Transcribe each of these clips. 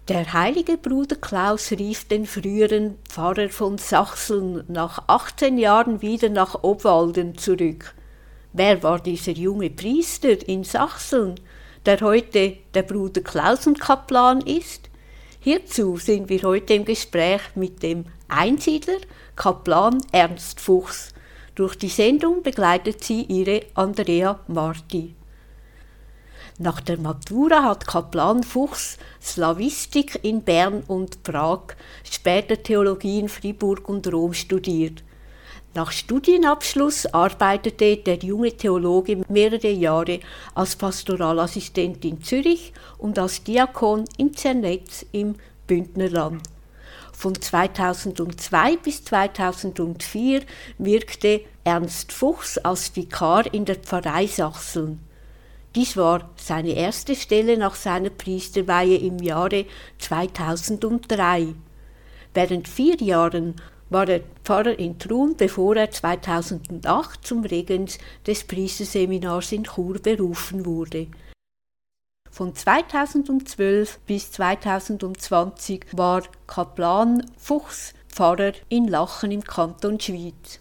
Der heilige Bruder Klaus rief den früheren Pfarrer von Sachseln nach 18 Jahren wieder nach Obwalden zurück. Wer war dieser junge Priester in Sachseln, der heute der Bruder Klausenkaplan ist? Hierzu sind wir heute im Gespräch mit dem Einsiedler Kaplan Ernst Fuchs. Durch die Sendung begleitet sie ihre Andrea Marti. Nach der Matura hat Kaplan Fuchs Slawistik in Bern und Prag, später Theologie in Fribourg und Rom studiert. Nach Studienabschluss arbeitete der junge Theologe mehrere Jahre als Pastoralassistent in Zürich und als Diakon in Zernetz im Bündnerland. Von 2002 bis 2004 wirkte Ernst Fuchs als Vikar in der Pfarrei Sachseln. Dies war seine erste Stelle nach seiner Priesterweihe im Jahre 2003. Während 4 Jahren war er Pfarrer in Trun, bevor er 2008 zum Regens des Priesterseminars in Chur berufen wurde. Von 2012 bis 2020 war Kaplan Fuchs Pfarrer in Lachen im Kanton Schwyz.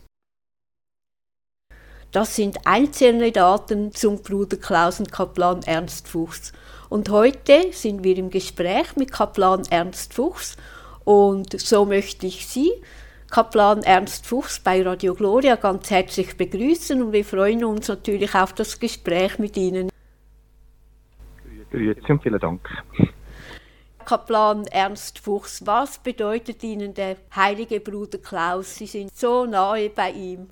Das sind einzelne Daten zum Bruder Klausenkaplan Ernst Fuchs. Und heute sind wir im Gespräch mit Kaplan Ernst Fuchs und so möchte ich Sie, Kaplan Ernst Fuchs bei Radio Gloria, ganz herzlich begrüßen und wir freuen uns natürlich auf das Gespräch mit Ihnen. Grüezi und vielen Dank. Kaplan Ernst Fuchs, was bedeutet Ihnen der heilige Bruder Klaus? Sie sind so nahe bei ihm.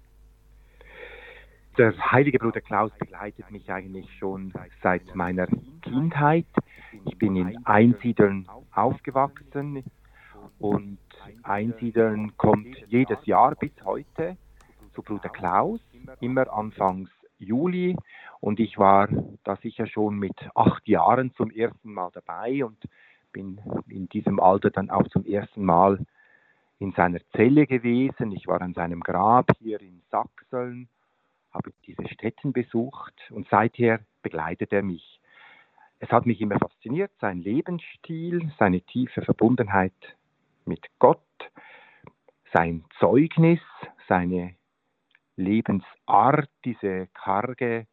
Der heilige Bruder Klaus begleitet mich eigentlich schon seit meiner Kindheit. Ich bin in Einsiedeln aufgewachsen und Einsiedeln kommt jedes Jahr bis heute zu Bruder Klaus, immer anfangs Juli. Und ich war da sicher schon mit 8 Jahren zum ersten Mal dabei und bin in diesem Alter dann auch zum ersten Mal in seiner Zelle gewesen. Ich war an seinem Grab hier in Sachseln, habe diese Stätten besucht und seither begleitet er mich. Es hat mich immer fasziniert, sein Lebensstil, seine tiefe Verbundenheit mit Gott, sein Zeugnis, seine Lebensart, dieses karge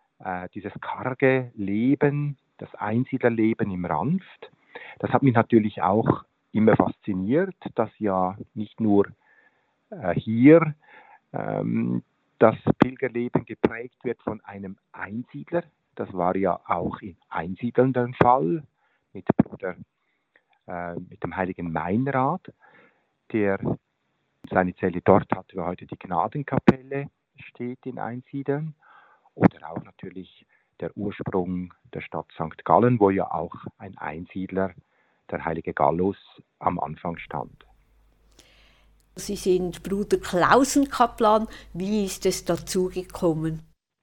Leben, das Einsiedlerleben im Ranft. Das hat mich natürlich auch immer fasziniert, dass ja nicht nur hier das Pilgerleben geprägt wird von einem Einsiedler. Das war ja auch in Einsiedeln der Fall mit dem heiligen Meinrad, der seine Zelle dort hat, wo heute die Gnadenkapelle steht in Einsiedeln. Oder auch natürlich der Ursprung der Stadt St. Gallen, wo ja auch ein Einsiedler, der heilige Gallus, am Anfang stand. Sie sind Bruder Klausenkaplan. Wie ist es dazu gekommen?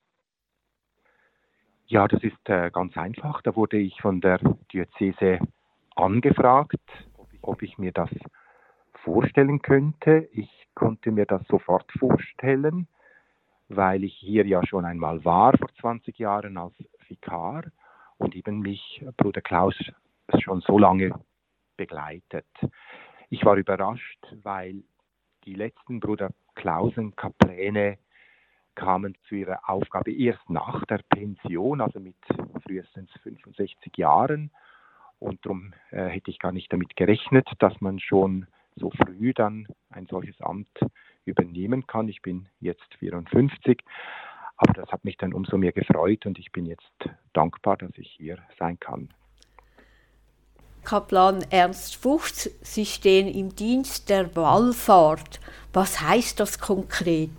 Ja, das ist ganz einfach. Da wurde ich von der Diözese angefragt, ob ich mir das vorstellen könnte. Ich konnte mir das sofort vorstellen, weil ich hier ja schon einmal war, vor 20 Jahren als Vikar und eben mich Bruder Klaus schon so lange begleitet. Ich war überrascht, weil die letzten Bruder Klausen-Kapläne kamen zu ihrer Aufgabe erst nach der Pension, also mit frühestens 65 Jahren. Und darum hätte ich gar nicht damit gerechnet, dass man schon so früh dann ein solches Amt übernehmen kann. Ich bin jetzt 54, aber das hat mich dann umso mehr gefreut und ich bin jetzt dankbar, dass ich hier sein kann. Kaplan Ernst Fuchs, Sie stehen im Dienst der Wallfahrt. Was heißt das konkret?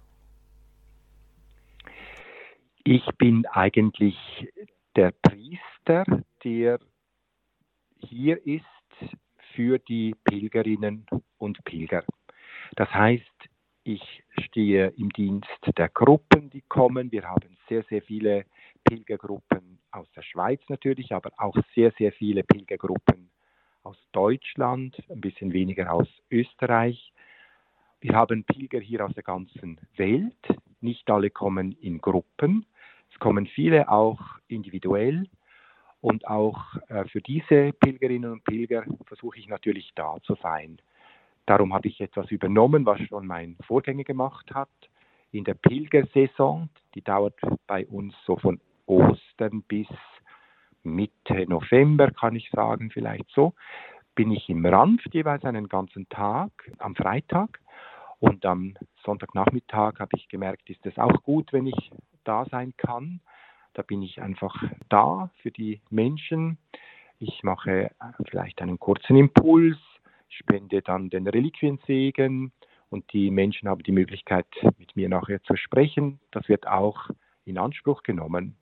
Ich bin eigentlich der Priester, der hier ist für die Pilgerinnen und Pilger. Das heißt, ich stehe im Dienst der Gruppen, die kommen. Wir haben sehr, sehr viele Pilgergruppen aus der Schweiz natürlich, aber auch sehr, sehr viele Pilgergruppen aus Deutschland, ein bisschen weniger aus Österreich. Wir haben Pilger hier aus der ganzen Welt. Nicht alle kommen in Gruppen. Es kommen viele auch individuell. Und auch für diese Pilgerinnen und Pilger versuche ich natürlich da zu sein. Darum habe ich etwas übernommen, was schon mein Vorgänger gemacht hat. In der Pilgersaison, die dauert bei uns so von Ostern bis Mitte November, kann ich sagen, vielleicht so, bin ich im Ranft jeweils einen ganzen Tag, am Freitag. Und am Sonntagnachmittag habe ich gemerkt, ist es auch gut, wenn ich da sein kann. Da bin ich einfach da für die Menschen. Ich mache vielleicht einen kurzen Impuls, spende dann den Reliquiensegen und die Menschen haben die Möglichkeit, mit mir nachher zu sprechen. Das wird auch in Anspruch genommen.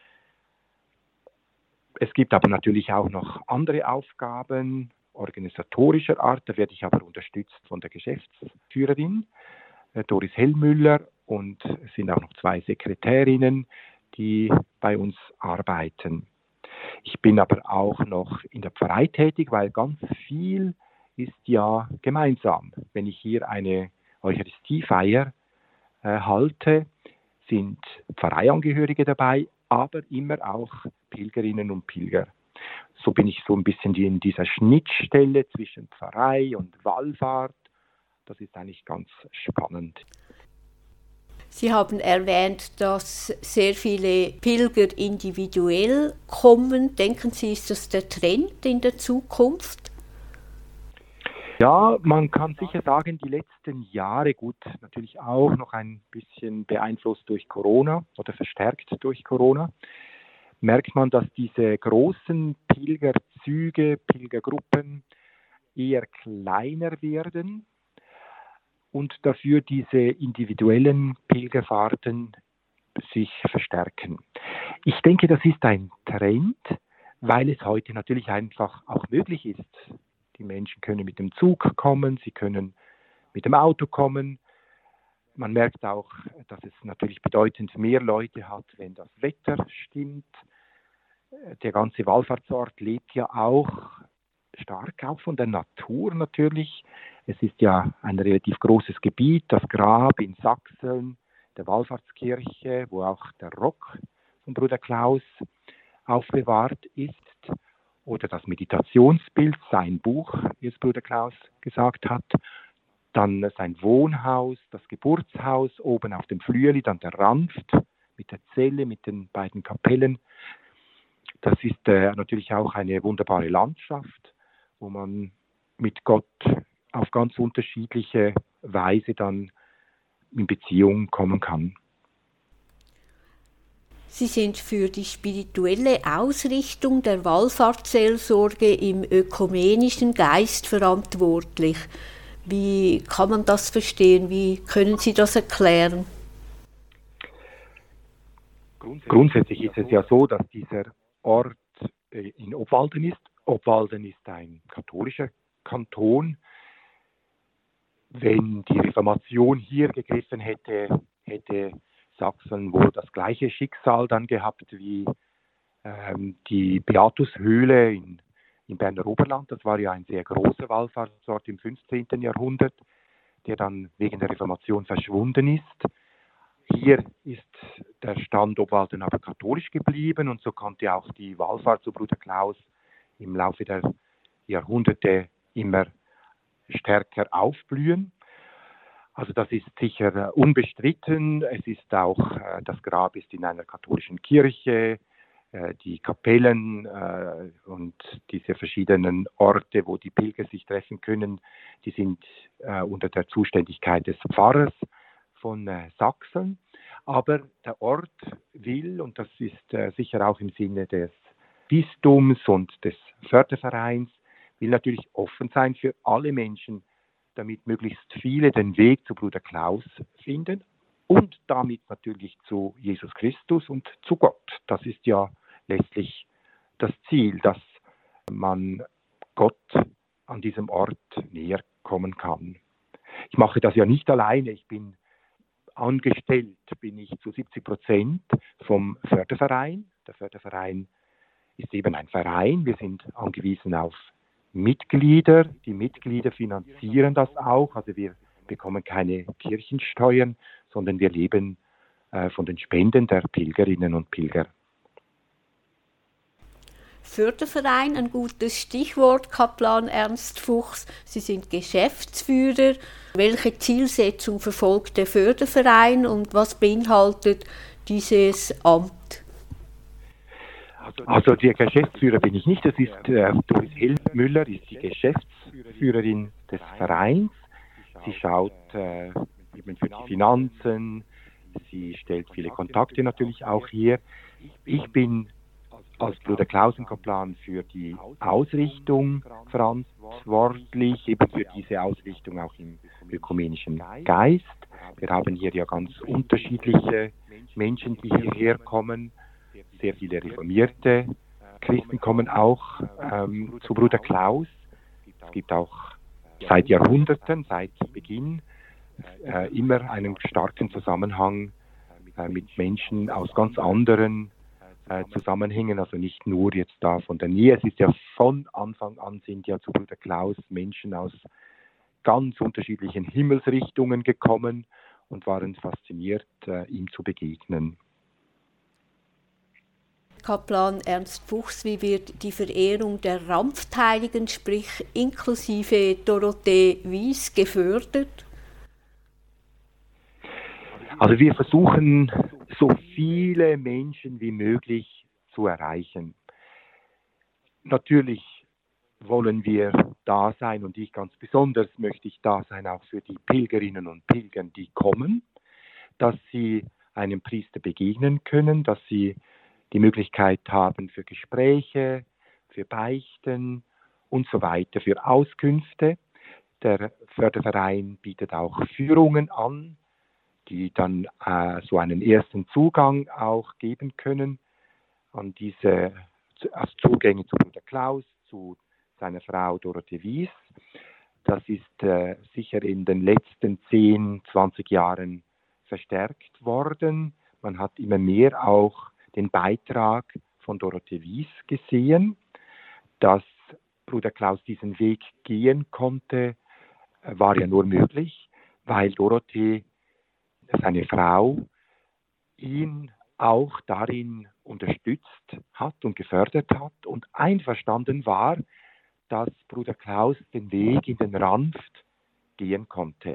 Es gibt aber natürlich auch noch andere Aufgaben organisatorischer Art. Da werde ich aber unterstützt von der Geschäftsführerin, Doris Hellmüller, und es sind auch noch 2 Sekretärinnen, die bei uns arbeiten. Ich bin aber auch noch in der Pfarrei tätig, weil ganz viel ist ja gemeinsam. Wenn ich hier eine Eucharistiefeier halte, sind Pfarreiangehörige dabei, aber immer auch Pilgerinnen und Pilger. So bin ich so ein bisschen in dieser Schnittstelle zwischen Pfarrei und Wallfahrt. Das ist eigentlich ganz spannend. Sie haben erwähnt, dass sehr viele Pilger individuell kommen. Denken Sie, ist das der Trend in der Zukunft? Ja, man kann sicher sagen, die letzten Jahre, gut, natürlich auch noch ein bisschen beeinflusst durch Corona oder verstärkt durch Corona, merkt man, dass diese großen Pilgerzüge, Pilgergruppen eher kleiner werden und dafür diese individuellen Pilgerfahrten sich verstärken. Ich denke, das ist ein Trend, weil es heute natürlich einfach auch möglich ist. Die Menschen können mit dem Zug kommen, sie können mit dem Auto kommen. Man merkt auch, dass es natürlich bedeutend mehr Leute hat, wenn das Wetter stimmt. Der ganze Wallfahrtsort lebt ja auch stark auch von der Natur natürlich. Es ist ja ein relativ großes Gebiet, das Grab in Sachsen, der Wallfahrtskirche, wo auch der Rock von Bruder Klaus aufbewahrt ist, oder das Meditationsbild, sein Buch, wie es Bruder Klaus gesagt hat, dann sein Wohnhaus, das Geburtshaus oben auf dem Flüeli, dann der Ranft mit der Zelle, mit den beiden Kapellen. Das ist natürlich auch eine wunderbare Landschaft, wo man mit Gott auf ganz unterschiedliche Weise dann in Beziehung kommen kann. Sie sind für die spirituelle Ausrichtung der Wallfahrtsseelsorge im ökumenischen Geist verantwortlich. Wie kann man das verstehen? Wie können Sie das erklären? Grundsätzlich ist es ja so, dass dieser Ort in Obwalden ist. Obwalden ist ein katholischer Kanton. Wenn die Reformation hier gegriffen hätte, hätte Sachsen wohl das gleiche Schicksal dann gehabt wie die Beatushöhle in Berner Oberland. Das war ja ein sehr großer Wallfahrtsort im 15. Jahrhundert, der dann wegen der Reformation verschwunden ist. Hier ist der Stand Obwalden aber katholisch geblieben und so konnte auch die Wallfahrt zu Bruder Klaus im Laufe der Jahrhunderte immer stärker aufblühen. Also das ist sicher unbestritten. Es ist auch, das Grab ist in einer katholischen Kirche, die Kapellen und diese verschiedenen Orte, wo die Pilger sich treffen können, die sind unter der Zuständigkeit des Pfarrers von Sachsen. Aber der Ort will, und das ist sicher auch im Sinne des Bistums und des Fördervereins, will natürlich offen sein für alle Menschen, damit möglichst viele den Weg zu Bruder Klaus finden und damit natürlich zu Jesus Christus und zu Gott. Das ist ja letztlich das Ziel, dass man Gott an diesem Ort näher kommen kann. Ich mache das ja nicht alleine, ich bin angestellt, bin ich zu 70% vom Förderverein. Der Förderverein ist eben ein Verein, wir sind angewiesen auf Mitglieder, die Mitglieder finanzieren das auch, also wir bekommen keine Kirchensteuern, sondern wir leben von den Spenden der Pilgerinnen und Pilger. Förderverein ein gutes Stichwort, Kaplan Ernst Fuchs. Sie sind Geschäftsführer. Welche Zielsetzung verfolgt der Förderverein und was beinhaltet dieses Amt? Also der Geschäftsführer bin ich nicht, das ist Doris Hellmüller, ist die Geschäftsführerin des Vereins. Sie schaut eben für die Finanzen, sie stellt viele Kontakte natürlich auch hier. Ich bin als Bruder Klausen-Kaplan für die Ausrichtung verantwortlich, eben für diese Ausrichtung auch im ökumenischen Geist. Wir haben hier ja ganz unterschiedliche Menschen, die hierher kommen. Sehr viele reformierte Christen kommen auch zu Bruder Klaus. Es gibt auch seit Jahrhunderten, seit Beginn, immer einen starken Zusammenhang mit Menschen aus ganz anderen Zusammenhängen, also nicht nur jetzt da von der Nähe. Es ist ja von Anfang an sind ja zu Bruder Klaus Menschen aus ganz unterschiedlichen Himmelsrichtungen gekommen und waren fasziniert, ihm zu begegnen. Kaplan Ernst Fuchs, wie wird die Verehrung der Rampftheiligen, sprich inklusive Dorothee Wies, gefördert? Also wir versuchen, so viele Menschen wie möglich zu erreichen. Natürlich wollen wir da sein und ich ganz besonders möchte ich da sein, auch für die Pilgerinnen und Pilger, die kommen, dass sie einem Priester begegnen können, dass sie die Möglichkeit haben für Gespräche, für Beichten und so weiter, für Auskünfte. Der Förderverein bietet auch Führungen an, die dann so einen ersten Zugang auch geben können an diese Zugänge zu Bruder Klaus, zu seiner Frau Dorothee Wies. Das ist sicher in den letzten 10, 20 Jahren verstärkt worden. Man hat immer mehr auch den Beitrag von Dorothee Wies gesehen, dass Bruder Klaus diesen Weg gehen konnte, war ja nur möglich, weil Dorothee, seine Frau, ihn auch darin unterstützt hat und gefördert hat und einverstanden war, dass Bruder Klaus den Weg in den Ranft gehen konnte.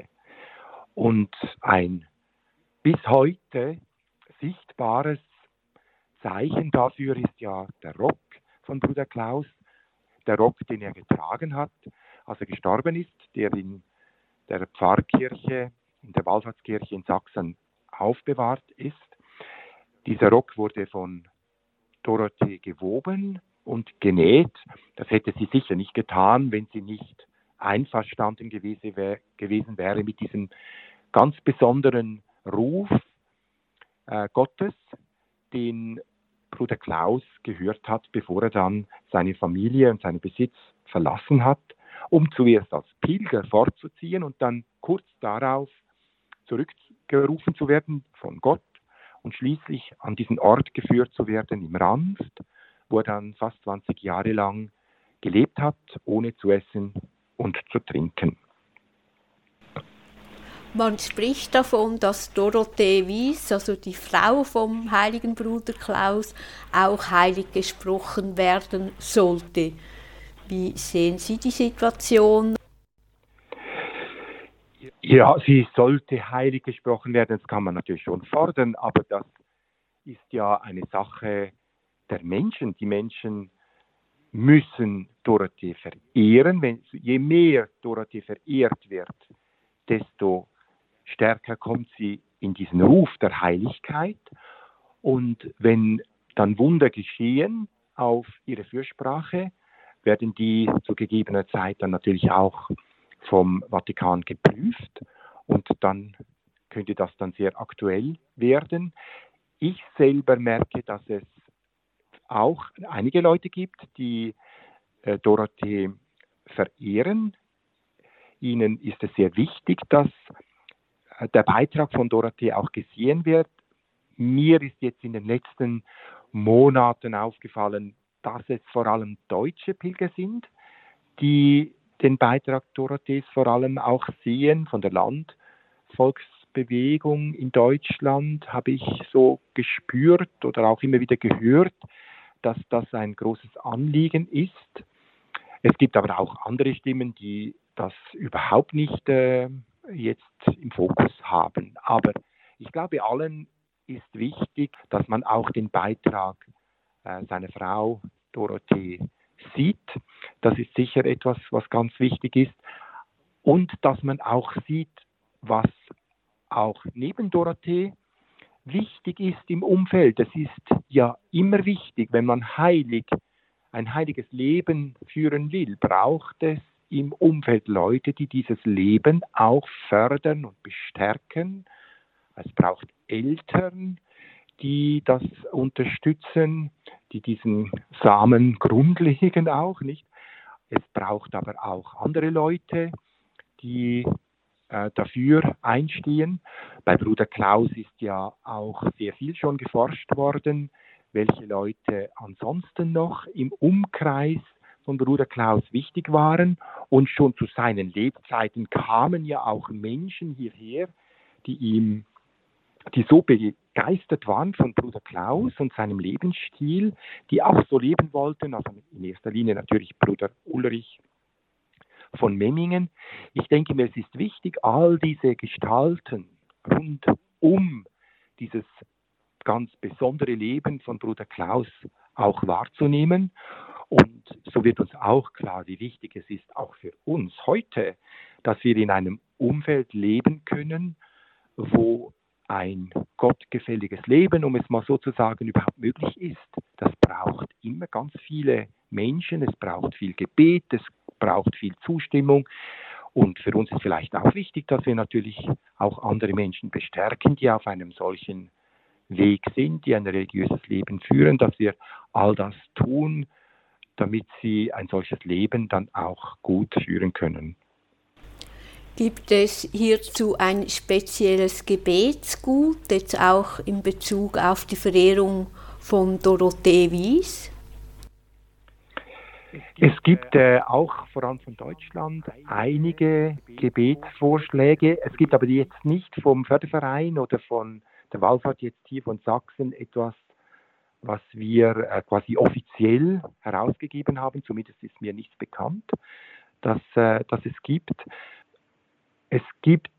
Und ein bis heute sichtbares Zeichen dafür ist ja der Rock von Bruder Klaus, der Rock, den er getragen hat, als er gestorben ist, der in der Pfarrkirche, in der Wallfahrtskirche in Sachsen aufbewahrt ist. Dieser Rock wurde von Dorothee gewoben und genäht. Das hätte sie sicher nicht getan, wenn sie nicht einverstanden gewesen wäre mit diesem ganz besonderen Ruf Gottes, den Bruder Klaus gehört hat, bevor er dann seine Familie und seinen Besitz verlassen hat, um zuerst als Pilger fortzuziehen und dann kurz darauf zurückgerufen zu werden von Gott und schließlich an diesen Ort geführt zu werden im Ranft, wo er dann fast 20 Jahre lang gelebt hat, ohne zu essen und zu trinken. Man spricht davon, dass Dorothee Wies, also die Frau vom heiligen Bruder Klaus, auch heilig gesprochen werden sollte. Wie sehen Sie die Situation? Ja, sie sollte heilig gesprochen werden, das kann man natürlich schon fordern, aber das ist ja eine Sache der Menschen. Die Menschen müssen Dorothee verehren. Je mehr Dorothee verehrt wird, desto stärker kommt sie in diesen Ruf der Heiligkeit. Und wenn dann Wunder geschehen auf ihre Fürsprache, werden die zu gegebener Zeit dann natürlich auch vom Vatikan geprüft und dann könnte das dann sehr aktuell werden. Ich selber merke, dass es auch einige Leute gibt, die Dorothee verehren. Ihnen ist es sehr wichtig, dass der Beitrag von Dorothee auch gesehen wird. Mir ist jetzt in den letzten Monaten aufgefallen, dass es vor allem deutsche Pilger sind, die den Beitrag Dorothees vor allem auch sehen. Von der Landvolksbewegung in Deutschland habe ich so gespürt oder auch immer wieder gehört, dass das ein großes Anliegen ist. Es gibt aber auch andere Stimmen, die das überhaupt nicht jetzt im Fokus haben. Aber ich glaube, allen ist wichtig, dass man auch den Beitrag seiner Frau Dorothee sieht. Das ist sicher etwas, was ganz wichtig ist. Und dass man auch sieht, was auch neben Dorothee wichtig ist im Umfeld. Es ist ja immer wichtig, wenn man ein heiliges Leben führen will, braucht es im Umfeld Leute, die dieses Leben auch fördern und bestärken. Es braucht Eltern, die das unterstützen, die diesen Samen grundlegen auch, nicht? Es braucht aber auch andere Leute, die dafür einstehen. Bei Bruder Klaus ist ja auch sehr viel schon geforscht worden, welche Leute ansonsten noch im Umkreis von Bruder Klaus wichtig waren. Und schon zu seinen Lebzeiten kamen ja auch Menschen hierher, die so begeistert waren von Bruder Klaus und seinem Lebensstil, die auch so leben wollten, also in erster Linie natürlich Bruder Ulrich von Memmingen. Ich denke mir, es ist wichtig, all diese Gestalten rund um dieses ganz besondere Leben von Bruder Klaus auch wahrzunehmen. Und so wird uns auch klar, wie wichtig es ist, auch für uns heute, dass wir in einem Umfeld leben können, wo ein gottgefälliges Leben, um es mal so zu sagen, überhaupt möglich ist. Das braucht immer ganz viele Menschen, es braucht viel Gebet, es braucht viel Zustimmung. Und für uns ist vielleicht auch wichtig, dass wir natürlich auch andere Menschen bestärken, die auf einem solchen Weg sind, die ein religiöses Leben führen, dass wir all das tun, damit sie ein solches Leben dann auch gut führen können. Gibt es hierzu ein spezielles Gebetsgut, jetzt auch in Bezug auf die Verehrung von Dorothee Wies? Es gibt auch vor allem von Deutschland einige Gebetsvorschläge. Es gibt aber jetzt nicht vom Förderverein oder von der Wallfahrt jetzt hier von Sachsen etwas, was wir quasi offiziell herausgegeben haben. Zumindest ist mir nichts bekannt, dass es gibt. Es gibt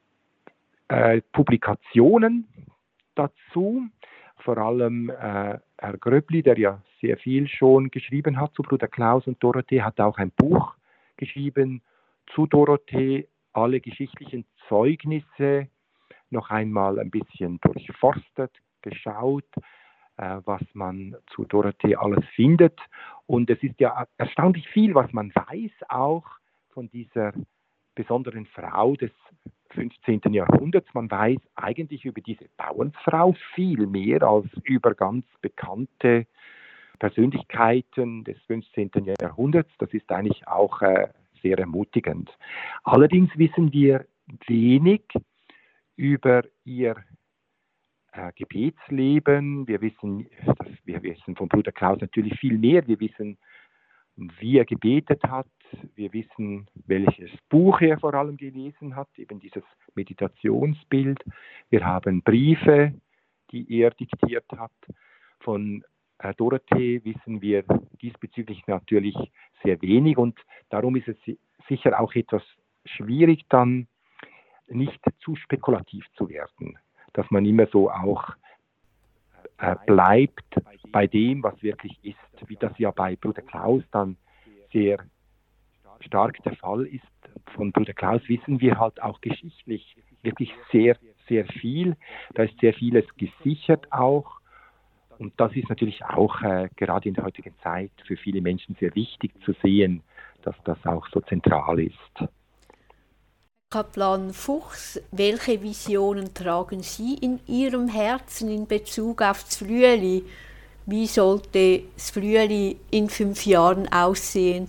Publikationen dazu, vor allem Herr Gröbli, der ja sehr viel schon geschrieben hat zu Bruder Klaus und Dorothee, hat auch ein Buch geschrieben zu Dorothee, alle geschichtlichen Zeugnisse noch einmal ein bisschen durchforstet, geschaut, was man zu Dorothee alles findet. Und es ist ja erstaunlich viel, was man weiß auch von dieser besonderen Frau des 15. Jahrhunderts. Man weiß eigentlich über diese Bauernsfrau viel mehr als über ganz bekannte Persönlichkeiten des 15. Jahrhunderts. Das ist eigentlich auch sehr ermutigend. Allerdings wissen wir wenig über ihr Gebetsleben. Wir wissen von Bruder Klaus natürlich viel mehr. Wir wissen, wie er gebetet hat. Wir wissen, welches Buch er vor allem gelesen hat, eben dieses Meditationsbild. Wir haben Briefe, die er diktiert hat. Von Dorothee wissen wir diesbezüglich natürlich sehr wenig und darum ist es sicher auch etwas schwierig, dann nicht zu spekulativ zu werden, dass man immer so auch bleibt bei dem, was wirklich ist, wie das ja bei Bruder Klaus dann sehr stark der Fall ist. Von Bruder Klaus wissen wir halt auch geschichtlich wirklich sehr, sehr viel. Da ist sehr vieles gesichert auch. Und das ist natürlich auch gerade in der heutigen Zeit für viele Menschen sehr wichtig zu sehen, dass das auch so zentral ist. Kaplan Fuchs, welche Visionen tragen Sie in Ihrem Herzen in Bezug auf das Flüeli? Wie sollte das Flüeli in 5 Jahren aussehen?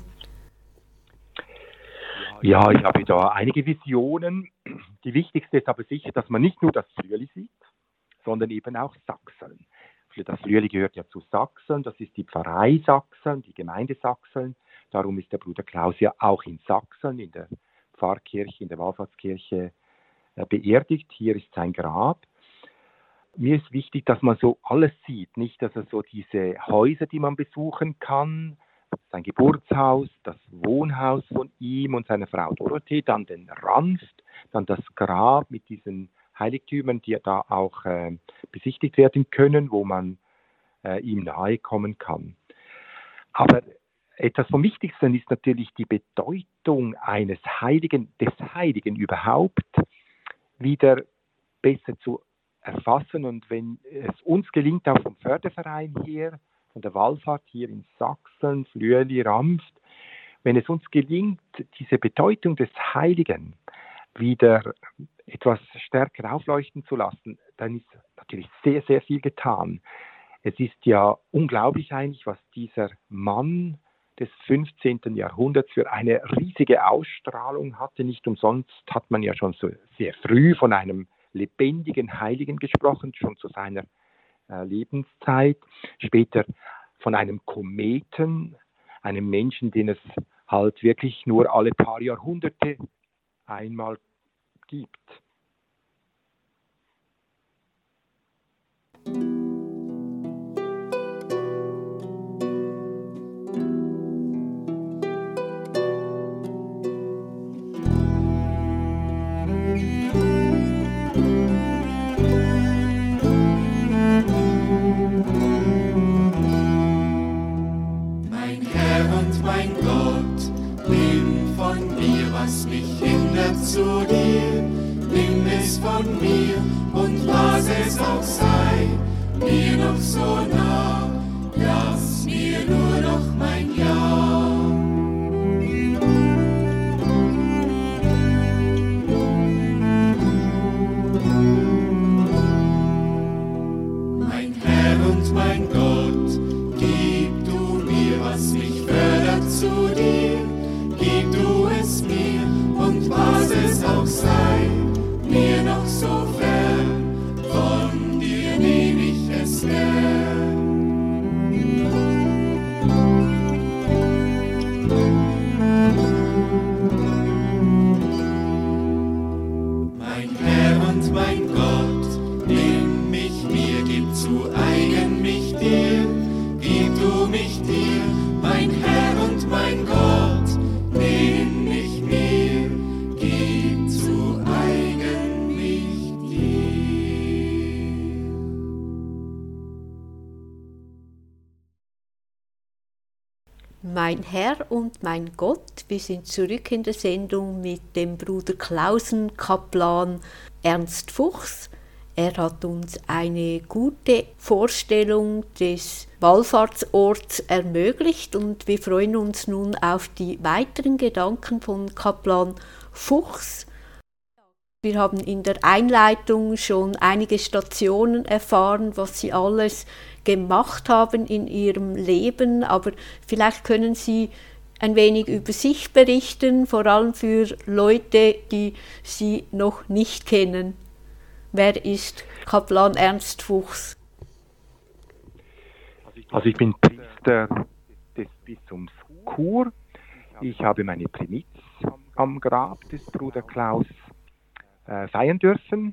Ja, ich habe da einige Visionen. Die wichtigste ist aber sicher, dass man nicht nur das Flüeli sieht, sondern eben auch Sachseln. Das Flüeli gehört ja zu Sachseln, das ist die Pfarrei Sachseln, die Gemeinde Sachseln. Darum ist der Bruder Klaus ja auch in Sachseln, in der Pfarrkirche, in der Wallfahrtskirche beerdigt. Hier ist sein Grab. mir ist wichtig, dass man so alles sieht, nicht, dass so diese Häuser, die man besuchen kann, sein Geburtshaus, das Wohnhaus von ihm und seiner Frau Dorothee, dann den Ranft, dann das Grab mit diesen Heiligtümern, die da auch besichtigt werden können, wo man ihm nahe kommen kann. Aber etwas vom Wichtigsten ist natürlich die Bedeutung eines Heiligen, des Heiligen überhaupt, wieder besser zu erfassen. Und wenn es uns gelingt, auch vom Förderverein her, von der Wallfahrt hier in Sachsen, Flüeli, Ramft, wenn es uns gelingt, diese Bedeutung des Heiligen wieder etwas stärker aufleuchten zu lassen, dann ist natürlich sehr, sehr viel getan. Es ist ja unglaublich eigentlich, was dieser Mann des 15. Jahrhunderts für eine riesige Ausstrahlung hatte. Nicht umsonst hat man ja schon so sehr früh von einem lebendigen Heiligen gesprochen, schon zu seiner Lebenszeit. Später von einem Kometen, einem Menschen, den es halt wirklich nur alle paar Jahrhunderte einmal gibt. Mein Herr und mein Gott, nimm von mir, was mich hindert zu dir. Nimm es von mir und was es auch sei, mir noch so nah, lass mir nur noch mein Ja. Mein Herr und mein Gott, gib du mir, was mich fördert zu dir, gib du es mir und was es auch sei, mir noch so fern, von dir nehm ich es gern. Mein Herr und mein Gott, nimm mich mir, gib zu eigen mich dir, gib du mich dir, mein Herr und mein Gott, nimm mich mir, gib zu eigen mich dir. Mein Herr und mein Gott, wir sind zurück in der Sendung mit dem Bruder Klausenkaplan Ernst Fuchs. Er hat uns eine gute Vorstellung des Wallfahrtsorts ermöglicht und wir freuen uns nun auf die weiteren Gedanken von Kaplan Fuchs. Wir haben in der Einleitung schon einige Stationen erfahren, was Sie alles gemacht haben in Ihrem Leben, aber vielleicht können Sie ein wenig über sich berichten, vor allem für Leute, die Sie noch nicht kennen. Wer ist Kaplan Ernst Fuchs? Also ich bin Priester des Bistums Chur. Ich habe meine Primiz am Grab des Bruder Klaus feiern dürfen.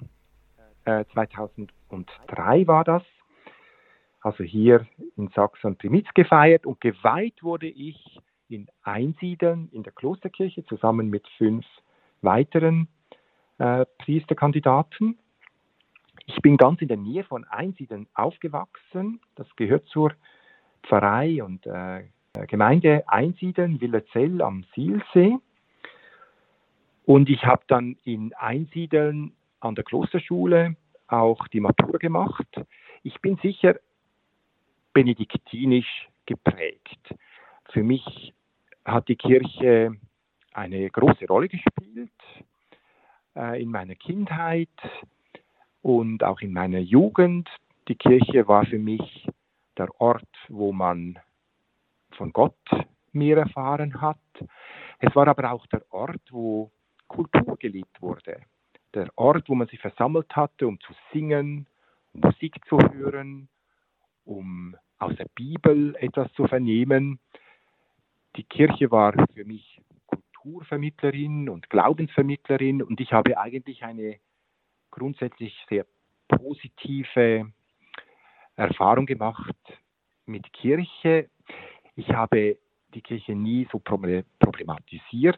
2003 war das. Also hier in Sachsen Primiz gefeiert und geweiht wurde ich in Einsiedeln in der Klosterkirche zusammen mit 5 weiteren Priesterkandidaten. Ich bin ganz in der Nähe von Einsiedeln aufgewachsen. Das gehört zur Pfarrei und Gemeinde Einsiedeln, Willerzell am Sihlsee. Und ich habe dann in Einsiedeln an der Klosterschule auch die Matura gemacht. Ich bin sicher benediktinisch geprägt. Für mich hat die Kirche eine große Rolle gespielt in meiner Kindheit und auch in meiner Jugend. Die Kirche war für mich der Ort, wo man von Gott mehr erfahren hat. Es war aber auch der Ort, wo Kultur gelebt wurde. Der Ort, wo man sich versammelt hatte, um zu singen, um Musik zu hören, um aus der Bibel etwas zu vernehmen. Die Kirche war für mich Kulturvermittlerin und Glaubensvermittlerin und ich habe eigentlich eine grundsätzlich sehr positive Erfahrung gemacht mit Kirche. Ich habe die Kirche nie so problematisiert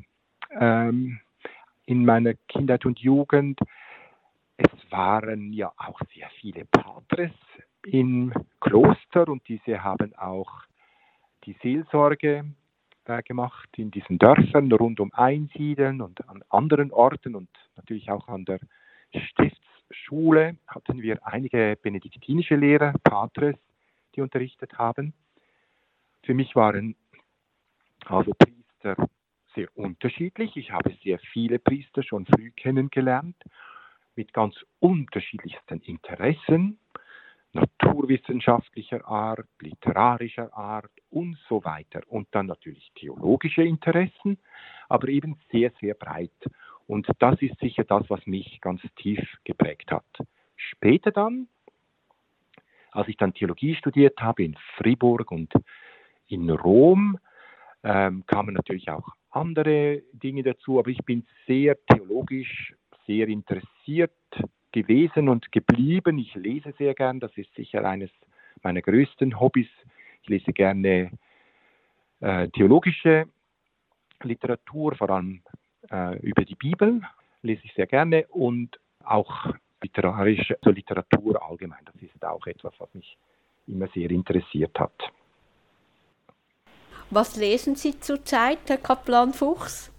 in meiner Kindheit und Jugend. Es waren ja auch sehr viele Patres im Kloster und diese haben auch die Seelsorge gemacht in diesen Dörfern rund um Einsiedeln und an anderen Orten und natürlich auch an der Stiftsschule hatten wir einige benediktinische Lehrer, Patres, die unterrichtet haben. Für mich waren also Priester sehr unterschiedlich. Ich habe sehr viele Priester schon früh kennengelernt, mit ganz unterschiedlichsten Interessen, naturwissenschaftlicher Art, literarischer Art und so weiter. Und dann natürlich theologische Interessen, aber eben sehr, sehr breit. Und das ist sicher das, was mich ganz tief geprägt hat. Später dann, als ich dann Theologie studiert habe in Fribourg und in Rom, kamen natürlich auch andere Dinge dazu, aber ich bin sehr theologisch, sehr interessiert gewesen und geblieben. Ich lese sehr gern, das ist sicher eines meiner größten Hobbys. Ich lese gerne theologische Literatur, vor allem über die Bibel, lese ich sehr gerne und auch literarische Literatur allgemein. Das ist auch etwas, was mich immer sehr interessiert hat. Was lesen Sie zurzeit, Herr Kaplan Fuchs?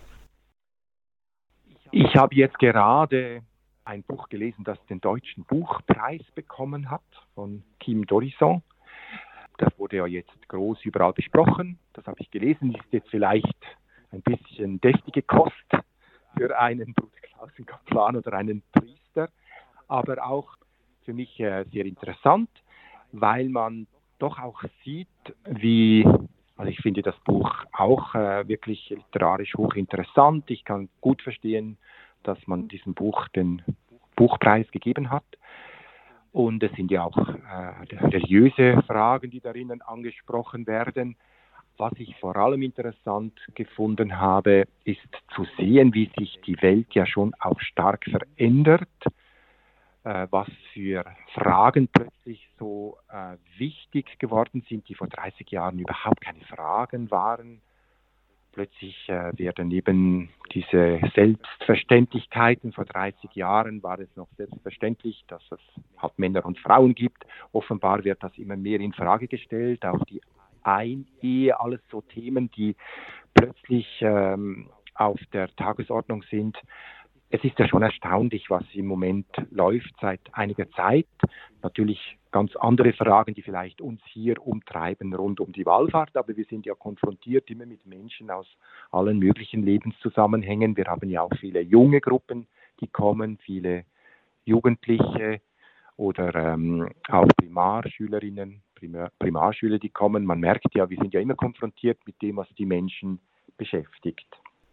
Ich habe jetzt gerade ein Buch gelesen, das den Deutschen Buchpreis bekommen hat, von Kim Dorison. Das wurde ja jetzt groß überall besprochen. Das habe ich gelesen. Ist jetzt vielleicht ein bisschen deftige Kost für einen Bruder Klaus Kaplan oder einen Priester, aber auch für mich sehr interessant, weil man doch auch sieht, also ich finde das Buch auch wirklich literarisch hochinteressant. Ich kann gut verstehen, dass man diesem Buch den Buchpreis gegeben hat. Und es sind ja auch religiöse Fragen, die darin angesprochen werden. Was ich vor allem interessant gefunden habe, ist zu sehen, wie sich die Welt ja schon auch stark verändert. Was für Fragen plötzlich so wichtig geworden sind, die vor 30 Jahren überhaupt keine Fragen waren. Plötzlich werden eben diese Selbstverständlichkeiten, vor 30 Jahren war es noch selbstverständlich, dass es halt Männer und Frauen gibt. Offenbar wird das immer mehr in Frage gestellt, auch die Einehe, alles so Themen, die plötzlich auf der Tagesordnung sind. Es ist ja schon erstaunlich, was im Moment läuft seit einiger Zeit. Natürlich ganz andere Fragen, die vielleicht uns hier umtreiben rund um die Wallfahrt, aber wir sind ja konfrontiert immer mit Menschen aus allen möglichen Lebenszusammenhängen. Wir haben ja auch viele junge Gruppen, die kommen, viele Jugendliche oder auch Primarschülerinnen, Primarschüler, die kommen. Man merkt ja, wir sind ja immer konfrontiert mit dem, was die Menschen beschäftigt.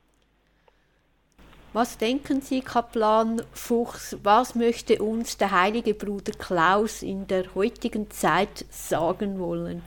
Was denken Sie, Kaplan Fuchs, was möchte uns der heilige Bruder Klaus in der heutigen Zeit sagen wollen?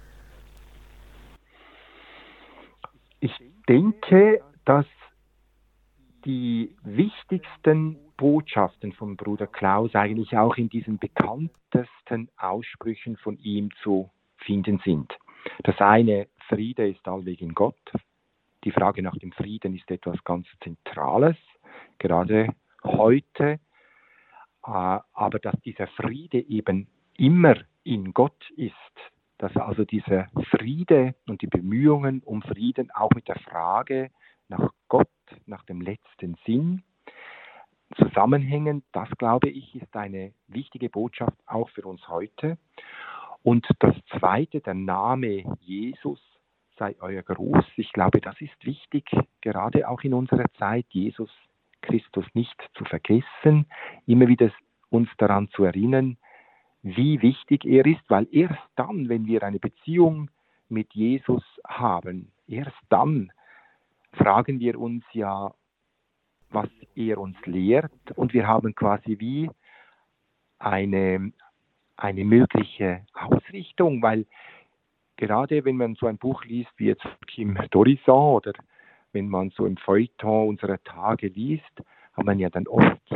Ich denke, dass die wichtigsten Botschaften von Bruder Klaus eigentlich auch in diesen bekanntesten Aussprüchen von ihm zu finden sind. Das eine, Friede ist allweg in Gott. Die Frage nach dem Frieden ist etwas ganz Zentrales, gerade heute. Aber dass dieser Friede eben immer in Gott ist, dass also dieser Friede und die Bemühungen um Frieden auch mit der Frage nach Gott, nach dem letzten Sinn zusammenhängen, das glaube ich, ist eine wichtige Botschaft auch für uns heute. Und das zweite, der Name Jesus sei euer Gruß. Ich glaube, das ist wichtig, gerade auch in unserer Zeit, Jesus Christus nicht zu vergessen, immer wieder uns daran zu erinnern, wie wichtig er ist, weil erst dann, wenn wir eine Beziehung mit Jesus haben, erst dann fragen wir uns ja, was er uns lehrt, und wir haben quasi wie eine mögliche Ausrichtung, weil gerade wenn man so ein Buch liest wie jetzt Kim Dorison oder wenn man so im Feuilleton unserer Tage liest, hat man ja dann oft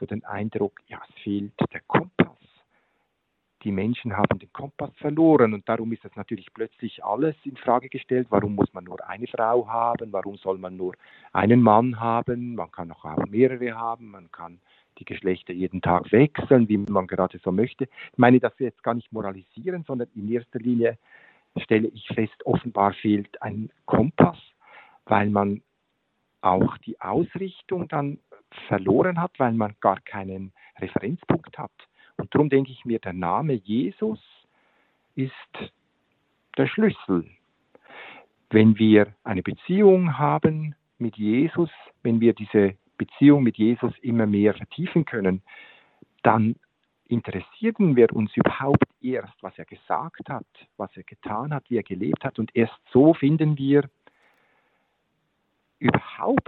so den Eindruck, ja, es fehlt der Kompass. Die Menschen haben den Kompass verloren und darum ist es natürlich plötzlich alles in Frage gestellt. Warum muss man nur eine Frau haben? Warum soll man nur einen Mann haben? Man kann auch mehrere haben. Man kann die Geschlechter jeden Tag wechseln, wie man gerade so möchte. Ich meine, das jetzt gar nicht moralisieren, sondern in erster Linie stelle ich fest, offenbar fehlt ein Kompass, weil man auch die Ausrichtung dann verloren hat, weil man gar keinen Referenzpunkt hat. Und darum denke ich mir, der Name Jesus ist der Schlüssel. Wenn wir eine Beziehung haben mit Jesus, wenn wir diese Beziehung mit Jesus immer mehr vertiefen können, dann interessieren wir uns überhaupt erst, was er gesagt hat, was er getan hat, wie er gelebt hat. Und erst so finden wir überhaupt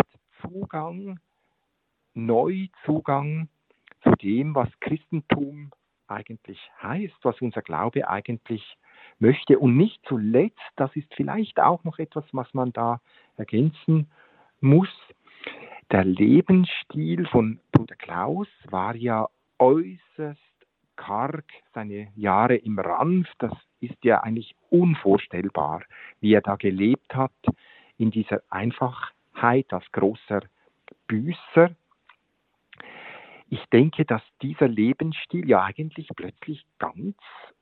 Zugang zu dem, was Christentum eigentlich heißt, was unser Glaube eigentlich möchte. Und nicht zuletzt, das ist vielleicht auch noch etwas, was man da ergänzen muss, der Lebensstil von Bruder Klaus war ja äußerst karg, seine Jahre im Ranf, das ist ja eigentlich unvorstellbar, wie er da gelebt hat, in dieser Einfachheit als großer Büßer. Ich denke, dass dieser Lebensstil ja eigentlich plötzlich ganz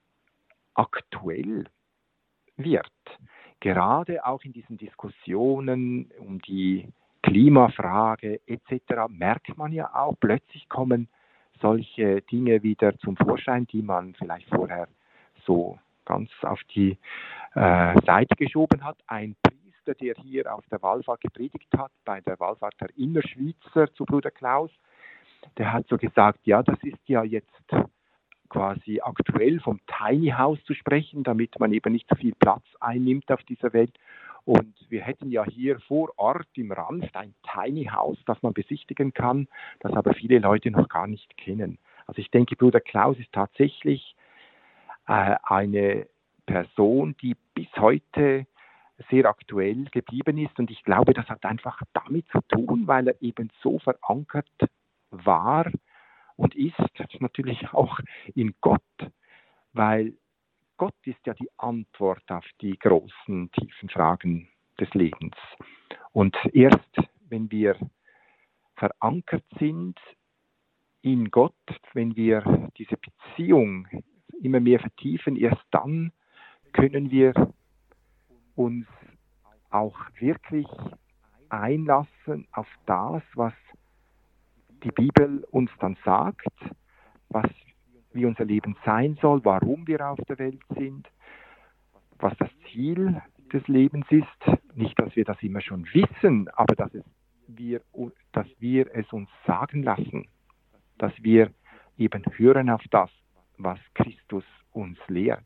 aktuell wird. Gerade auch in diesen Diskussionen um die Klimafrage etc. merkt man ja auch, plötzlich kommen solche Dinge wieder zum Vorschein, die man vielleicht vorher so ganz auf die Seite geschoben hat. Ein Priester, der hier auf der Wallfahrt gepredigt hat, bei der Wallfahrt der Innerschweizer zu Bruder Klaus, der hat so gesagt, ja, das ist ja jetzt quasi aktuell vom Tiny House zu sprechen, damit man eben nicht so viel Platz einnimmt auf dieser Welt. Und wir hätten ja hier vor Ort im Ranft ein Tiny House, das man besichtigen kann, das aber viele Leute noch gar nicht kennen. Also ich denke, Bruder Klaus ist tatsächlich eine Person, die bis heute sehr aktuell geblieben ist. Und ich glaube, das hat einfach damit zu tun, weil er eben so verankert war und ist natürlich auch in Gott, weil Gott ist ja die Antwort auf die großen, tiefen Fragen des Lebens. Und erst wenn wir verankert sind in Gott, wenn wir diese Beziehung immer mehr vertiefen, erst dann können wir uns auch wirklich einlassen auf das, was die Bibel uns dann sagt, wie unser Leben sein soll, warum wir auf der Welt sind, was das Ziel des Lebens ist. Nicht, dass wir das immer schon wissen, aber dass wir es uns sagen lassen, dass wir eben hören auf das, was Christus uns lehrt.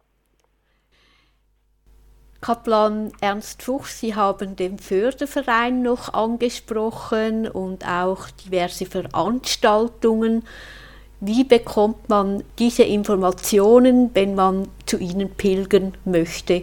Kaplan Ernst Fuchs, Sie haben den Förderverein noch angesprochen und auch diverse Veranstaltungen. Wie bekommt man diese Informationen, wenn man zu Ihnen pilgern möchte?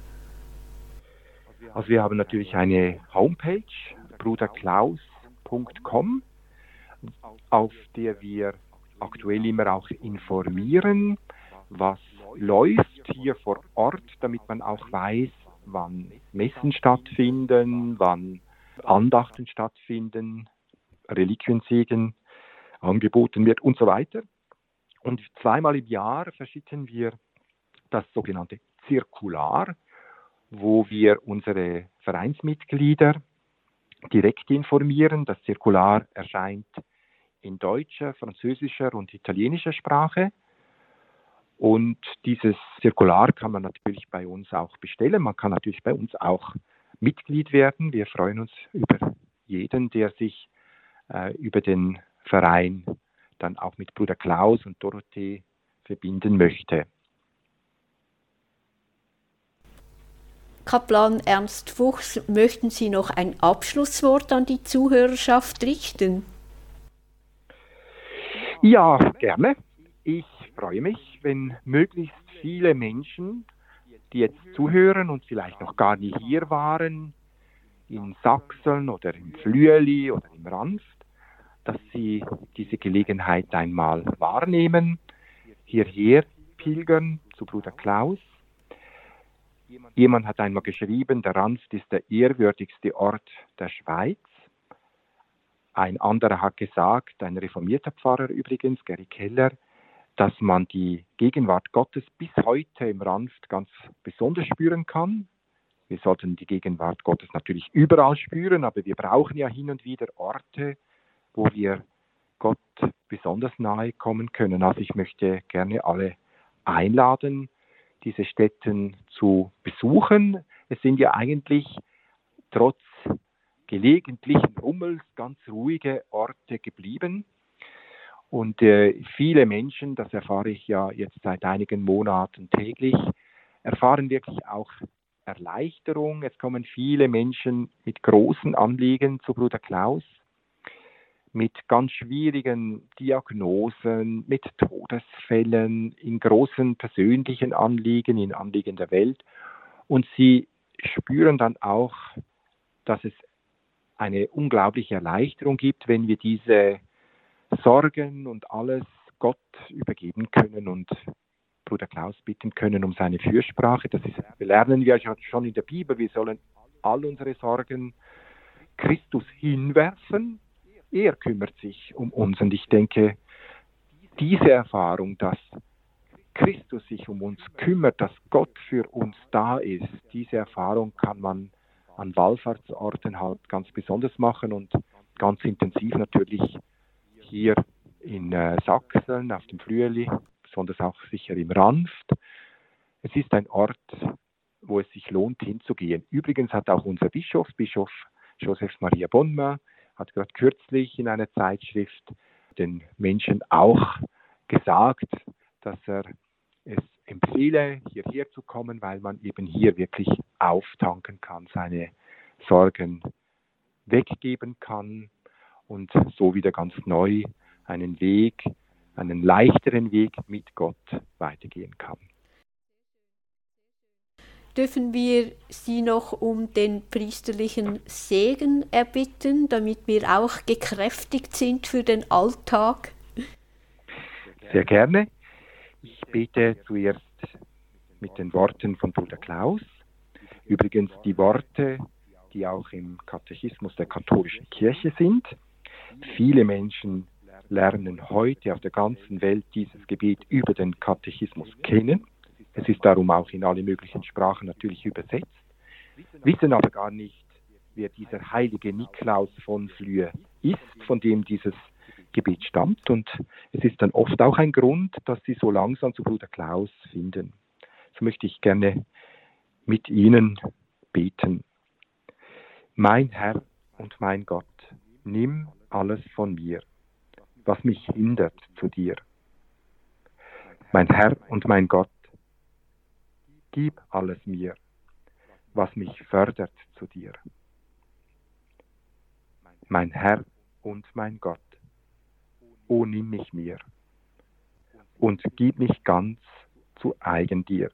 Also wir haben natürlich eine Homepage, bruderklaus.com, auf der wir aktuell immer auch informieren, was läuft hier vor Ort, damit man auch weiß, wann Messen stattfinden, wann Andachten stattfinden, Reliquiensegen angeboten wird und so weiter. Und zweimal im Jahr verschicken wir das sogenannte Zirkular, wo wir unsere Vereinsmitglieder direkt informieren. Das Zirkular erscheint in deutscher, französischer und italienischer Sprache. Und dieses Zirkular kann man natürlich bei uns auch bestellen. Man kann natürlich bei uns auch Mitglied werden. Wir freuen uns über jeden, der sich über den Verein dann auch mit Bruder Klaus und Dorothee verbinden möchte. Kaplan Ernst Fuchs, möchten Sie noch ein Abschlusswort an die Zuhörerschaft richten? Ja, gerne. Ich freue mich, wenn möglichst viele Menschen, die jetzt zuhören und vielleicht noch gar nie hier waren, in Sachsen oder im Flüeli oder im Ranft, dass Sie diese Gelegenheit einmal wahrnehmen, hierher pilgern zu Bruder Klaus. Jemand hat einmal geschrieben, der Ranft ist der ehrwürdigste Ort der Schweiz. Ein anderer hat gesagt, ein reformierter Pfarrer übrigens, Gary Keller, dass man die Gegenwart Gottes bis heute im Ranft ganz besonders spüren kann. Wir sollten die Gegenwart Gottes natürlich überall spüren, aber wir brauchen ja hin und wieder Orte, wo wir Gott besonders nahe kommen können. Also ich möchte gerne alle einladen, diese Stätten zu besuchen. Es sind ja eigentlich trotz gelegentlichen Rummels ganz ruhige Orte geblieben. Und viele Menschen, das erfahre ich ja jetzt seit einigen Monaten täglich, erfahren wirklich auch Erleichterung. Es kommen viele Menschen mit großen Anliegen zu Bruder Klaus, mit ganz schwierigen Diagnosen, mit Todesfällen, in großen persönlichen Anliegen, in Anliegen der Welt. Und sie spüren dann auch, dass es eine unglaubliche Erleichterung gibt, wenn wir diese Sorgen und alles Gott übergeben können und Bruder Klaus bitten können um seine Fürsprache. Wir lernen ja schon in der Bibel, wir sollen all unsere Sorgen Christus hinwerfen. Er kümmert sich um uns. Und ich denke, diese Erfahrung, dass Christus sich um uns kümmert, dass Gott für uns da ist, diese Erfahrung kann man an Wallfahrtsorten halt ganz besonders machen und ganz intensiv natürlich hier in Sachsen, auf dem Flüeli, besonders auch sicher im Ranft. Es ist ein Ort, wo es sich lohnt, hinzugehen. Übrigens hat auch unser Bischof Joseph Maria Bonma, hat gerade kürzlich in einer Zeitschrift den Menschen auch gesagt, dass er es empfehle, hierher zu kommen, weil man eben hier wirklich auftanken kann, seine Sorgen weggeben kann und so wieder ganz neu einen leichteren Weg mit Gott weitergehen kann. Dürfen wir Sie noch um den priesterlichen Segen erbitten, damit wir auch gekräftigt sind für den Alltag? Sehr gerne. Ich bete zuerst mit den Worten von Bruder Klaus. Übrigens die Worte, die auch im Katechismus der katholischen Kirche sind. Viele Menschen lernen heute auf der ganzen Welt dieses Gebet über den Katechismus kennen. Es ist darum auch in alle möglichen Sprachen natürlich übersetzt, wissen aber gar nicht, wer dieser heilige Niklaus von Flüe ist, von dem dieses Gebet stammt. Und es ist dann oft auch ein Grund, dass sie so langsam zu Bruder Klaus finden. So möchte ich gerne mit Ihnen beten. Mein Herr und mein Gott, nimm alles von mir, was mich hindert zu dir. Mein Herr und mein Gott, gib alles mir, was mich fördert zu dir. Mein Herr und mein Gott, o nimm mich mir und gib mich ganz zu eigen dir.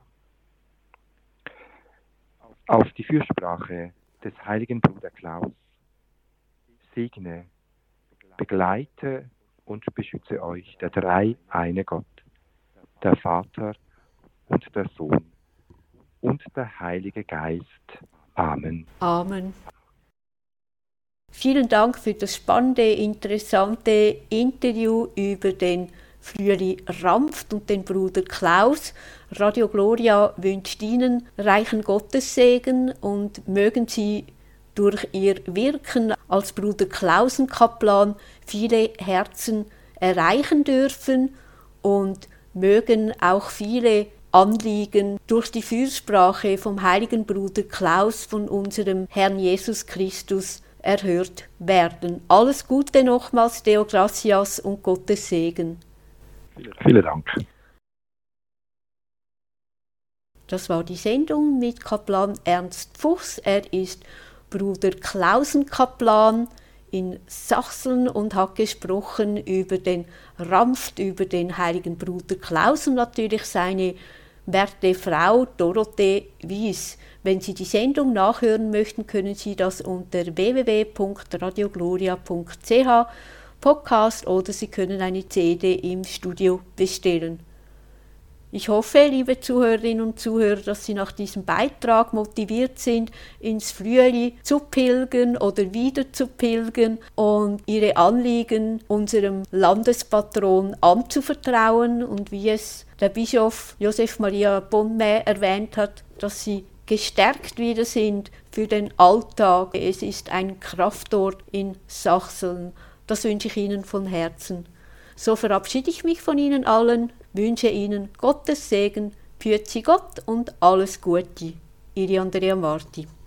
Auf die Fürsprache des heiligen Bruder Klaus, segne, begleite und beschütze euch der dreieine Gott, der Vater und der Sohn und der Heilige Geist. Amen. Amen. Vielen Dank für das spannende, interessante Interview über den Flüeli Ranft und den Bruder Klaus. Radio Gloria wünscht Ihnen reichen Gottessegen und mögen Sie durch Ihr Wirken als Bruder Klausenkaplan viele Herzen erreichen dürfen und mögen auch viele Anliegen durch die Fürsprache vom heiligen Bruder Klaus von unserem Herrn Jesus Christus erhört werden. Alles Gute nochmals, Deo Gracias und Gottes Segen. Vielen Dank. Das war die Sendung mit Kaplan Ernst Fuchs. Er ist Bruder Klausenkaplan in Sachsen und hat gesprochen über den Ranft, über den heiligen Bruder Klaus und natürlich seine werte Frau Dorothee Wies. Wenn Sie die Sendung nachhören möchten, können Sie das unter www.radiogloria.ch Podcast oder Sie können eine CD im Studio bestellen. Ich hoffe, liebe Zuhörerinnen und Zuhörer, dass Sie nach diesem Beitrag motiviert sind, ins Flüeli zu pilgern oder wieder zu pilgern und Ihre Anliegen unserem Landespatron anzuvertrauen und wie es der Bischof Josef Maria Bonnet erwähnt hat, dass Sie gestärkt wieder sind für den Alltag. Es ist ein Kraftort in Sachsen. Das wünsche ich Ihnen von Herzen. So verabschiede ich mich von Ihnen allen, wünsche Ihnen Gottes Segen, Püezi Gott und alles Gute. Ihre Andrea Marti.